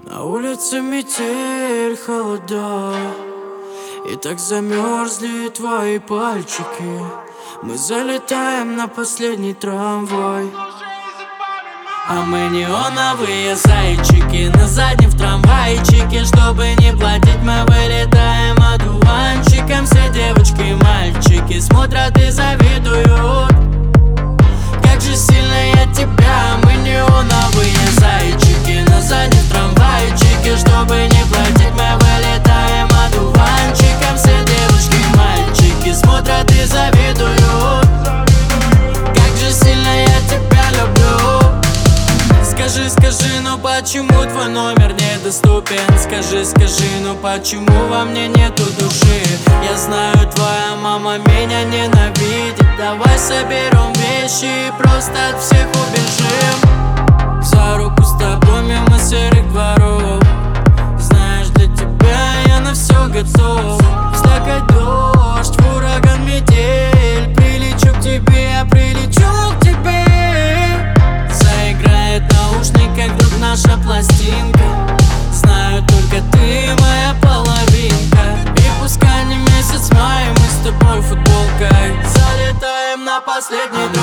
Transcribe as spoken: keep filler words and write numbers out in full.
На улице метель, холода, и так замерзли твои пальчики. Мы залетаем на последний трамвай, а мы неоновые зайчики на заднем в трамвайчике. Чтобы не платить, мы вылетаем одуванчиком. Все девочки и мальчики смотрят и завидуют. Как же сильно я тебя, мы неоновые зайчики на заднем в трамвайчике. Чтобы не платить, мы вылетаем одуванчиком. Все девочки и мальчики смотрят и завидуют. Как же сильно я тебя люблю. Скажи, скажи, ну почему твой номер недоступен? Скажи, скажи, ну почему во мне нету души? Я знаю, твоя мама меня ненавидит. Давай соберем вещи и просто от всех убежим. За руку с тобой мимо серых дворов. Знаешь, для тебя я на все готов. Стакай дождь, в ураган метель. Прилечу к тебе, я прилечу к тебе. Заиграет в наушниках вдруг наша пластинка. Знаю, только ты моя половинка. И пускай не месяц май, мы с тобой футболкой залетаем на последний